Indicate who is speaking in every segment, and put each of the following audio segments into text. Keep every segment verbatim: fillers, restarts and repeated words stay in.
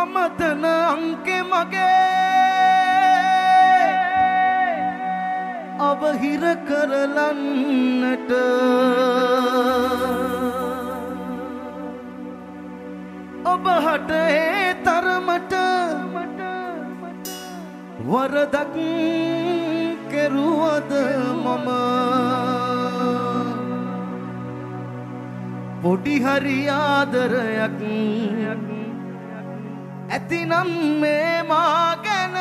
Speaker 1: අමතන අංකෙ මගේ අවහිර කරලන්නට ඔබ හට ඒ තරමට වරදක් කෙරුවද මම පොඩි හරි ආදරයක් ඇතිනම් මේ මා ගැන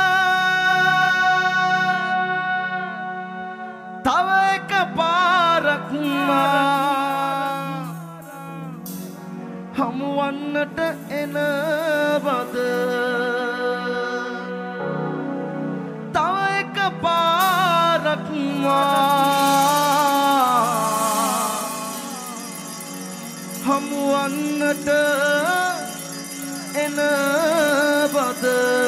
Speaker 1: තව එක පාරක් හමුවන්නට එනවද තව එක පාරක් හමුවන්නට එනවද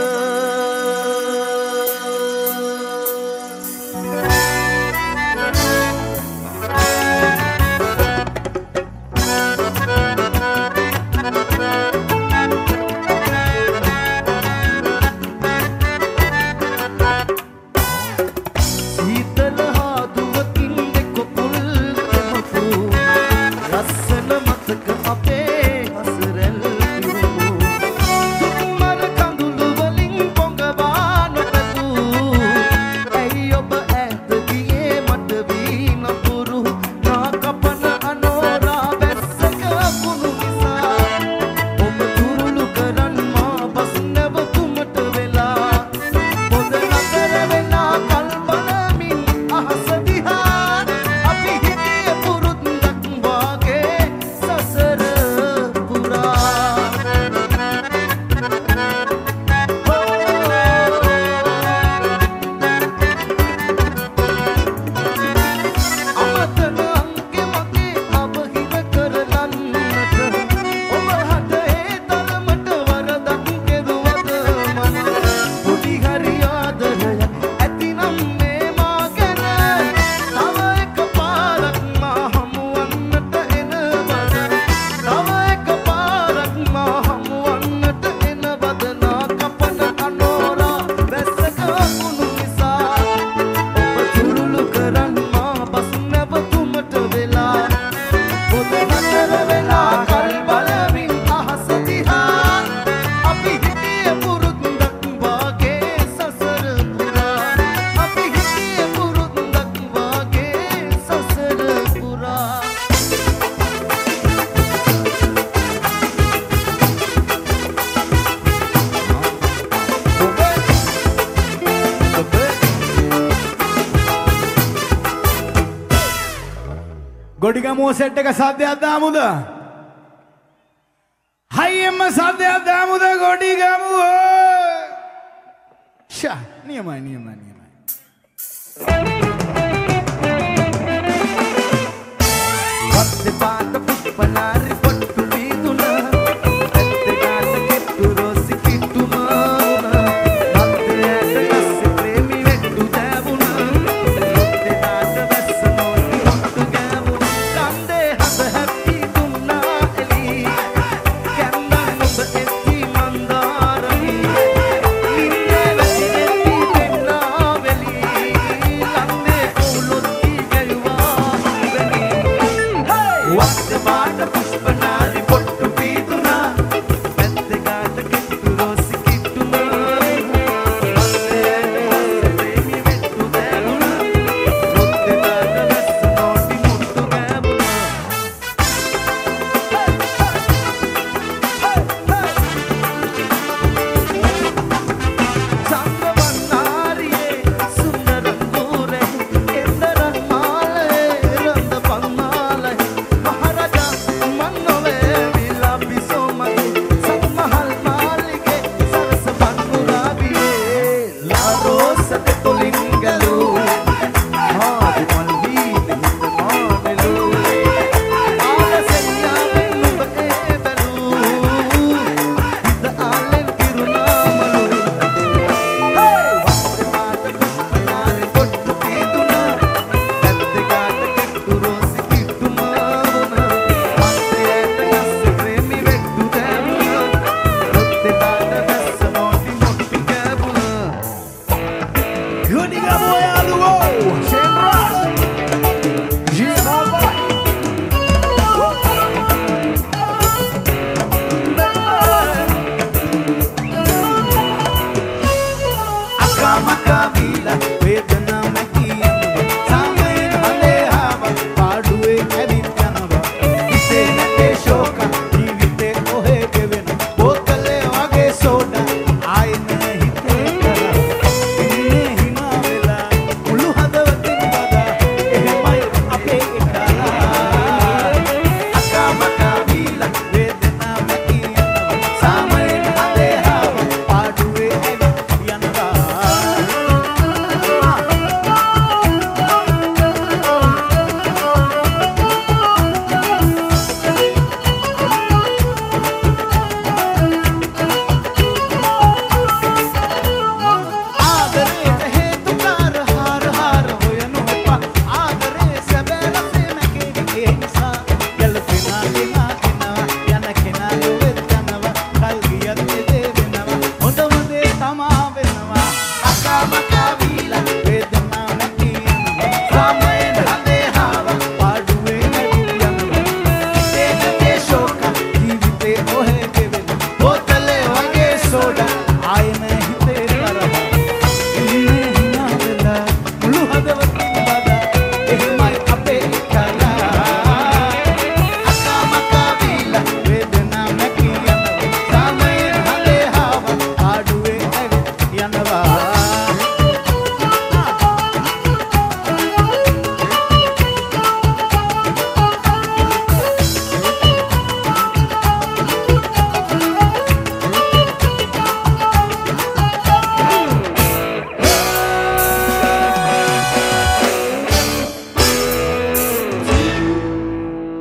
Speaker 2: ගොඩිගමුව සෙට් එක සද්දයක් දාමුද? හයියෙන්ම සද්දයක් දාමුද ගොඩිගමුව? ෂා නියමයි නියමයි නියමයි.
Speaker 1: වත්තේ පාට පුප්පලාරි පොට්ටු වීදුන ඇත්තේ ගාත කෙට්ටු රෝසි කිට්ටුම වත්තේ ඇට කස්සේ ප්‍රේමි වෙට්ටු දෑවුන ලොත්තේ දාට වැස්ස නෝටි හොට්ටු ගෑවුන කන්දේ හද හැප්පි දුන්නා එලි කැන්නන් ඔබ එත්ති මන්දාරමි නින්නේ වැසි එත්ති දෙන්නා වෙලි ලන්දේ ඔවුලොත්ති ගැයුවා වෙලි වත්තේ පාට පුෂ්ප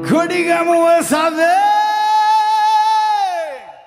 Speaker 2: ගොඩිගමුව සද